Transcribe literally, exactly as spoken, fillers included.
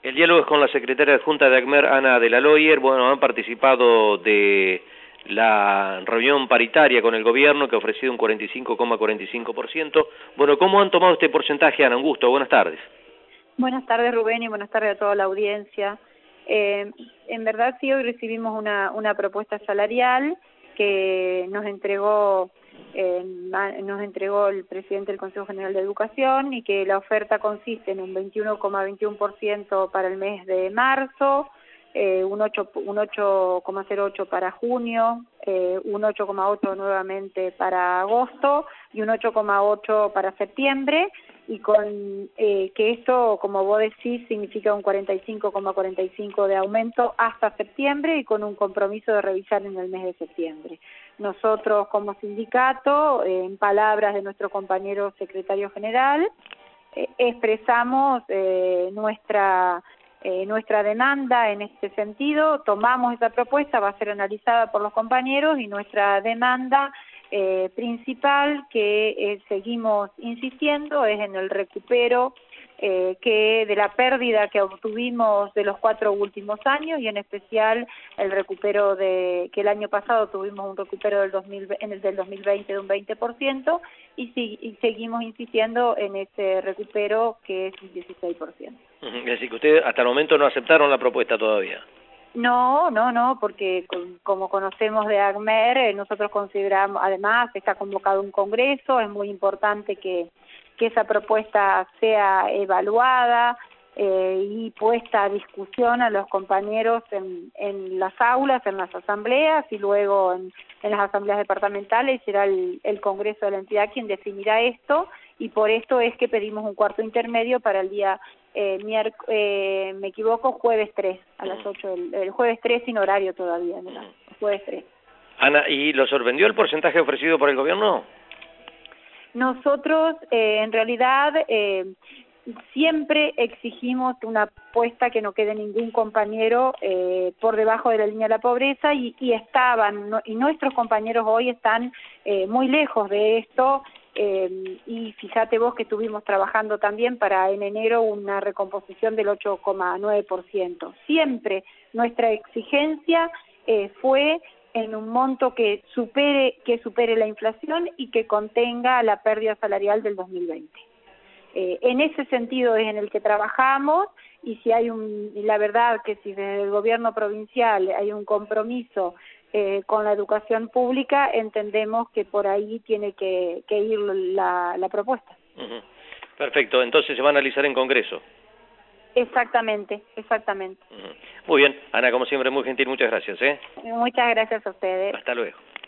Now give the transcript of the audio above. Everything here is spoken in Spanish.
El diálogo es con la secretaria adjunta de ACMER, Ana de la Loyer. Bueno, han participado de la reunión paritaria con el gobierno que ha ofrecido un cuarenta y cinco coma cuarenta y cinco por ciento. Bueno, ¿cómo han tomado este porcentaje, Ana? Un gusto, buenas tardes. Buenas tardes, Rubén, y buenas tardes a toda la audiencia. Eh, en verdad sí, hoy recibimos una, una propuesta salarial que nos entregó eh, nos entregó el presidente del Consejo General de Educación, y que la oferta consiste en un veintiuno coma veintiuno por ciento para el mes de marzo, eh, un ocho coma cero ocho para junio, eh, un ocho coma ocho nuevamente para agosto y un ocho coma ocho para septiembre, y con eh, que esto, como vos decís, significa un cuarenta y cinco coma cuarenta y cinco de aumento hasta septiembre, y con un compromiso de revisar en el mes de septiembre. Nosotros, como sindicato, eh, en palabras de nuestro compañero secretario general, eh, expresamos eh, nuestra eh, nuestra demanda en este sentido. Tomamos esa propuesta, va a ser analizada por los compañeros, y nuestra demanda Eh, principal que eh, seguimos insistiendo es en el recupero eh, que de la pérdida que obtuvimos de los cuatro últimos años, y en especial el recupero de que el año pasado tuvimos un recupero del dos mil, en el del dos mil veinte de un veinte por ciento, y, si, y seguimos insistiendo en ese recupero que es un dieciséis por ciento. Es decir, que ustedes hasta el momento no aceptaron la propuesta todavía. No, no, no, porque como conocemos de ACMER, eh, nosotros consideramos, además está convocado un congreso, es muy importante que, que esa propuesta sea evaluada eh, y puesta a discusión a los compañeros en, en las aulas, en las asambleas, y luego en, en las asambleas departamentales. Será el, el congreso de la entidad quien definirá esto, y por esto es que pedimos un cuarto intermedio para el día Eh, eh, me equivoco, jueves tres, a las ocho, el, el jueves tres sin horario todavía, ¿no? El jueves tres. Ana, ¿y lo sorprendió el porcentaje ofrecido por el gobierno? Nosotros, eh, en realidad, eh, siempre exigimos una apuesta que no quede ningún compañero eh, por debajo de la línea de la pobreza, y, y estaban, no, y nuestros compañeros hoy están eh, muy lejos de esto. Eh, y fíjate vos que estuvimos trabajando también para en enero una recomposición del ocho coma nueve por ciento. Siempre nuestra exigencia eh, fue en un monto que supere, que supere la inflación y que contenga la pérdida salarial del dos mil veinte. Eh, en ese sentido es en el que trabajamos, y si hay un, la verdad que si desde el gobierno provincial hay un compromiso eh, con la educación pública, entendemos que por ahí tiene que, que ir la, la propuesta. Uh-huh. Perfecto, entonces se va a analizar en Congreso. Exactamente, exactamente. Uh-huh. Muy bien, Ana, como siempre, muy gentil, muchas gracias. ¿eh? Muchas gracias a ustedes. Hasta luego.